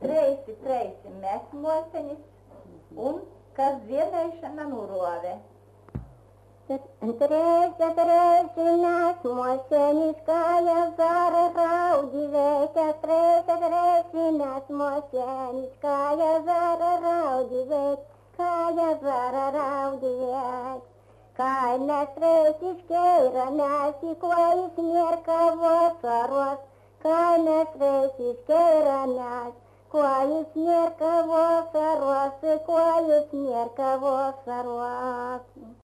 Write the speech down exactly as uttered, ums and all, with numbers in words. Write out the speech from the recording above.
treisi, treisi mes mosenis un kas vienaišana nurovė. Treisi, treisi mes mosenis, kąja zara raudi veikia. Treisi, treisi mes mosenis, kąja zara raudi veikia. Kąja zara raudi veikia. Kai mes treisiškeira mes į kuojus mierka vasaros. Kai mes treisiškeira mes kuojus mierka vasaros. Kuojus mierka vasaros.